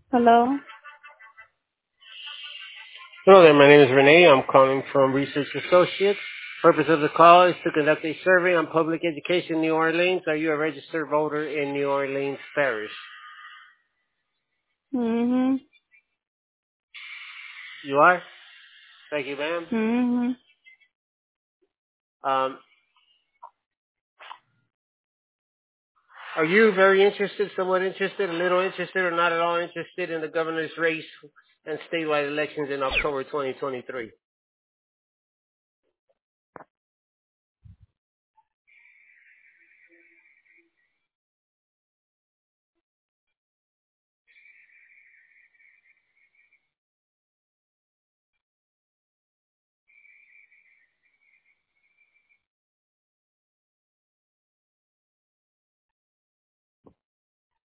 Hello. Hello there, my name is Renee. I'm calling from Research Associates. Purpose of the call is to conduct a survey on public education in New Orleans. Are you a registered voter in New Orleans Parish? Mhm. You are? Thank you, ma'am. Mhm. Um, are you very interested, somewhat interested, a little interested, or not at all interested in the governor's race and statewide elections in October 2023?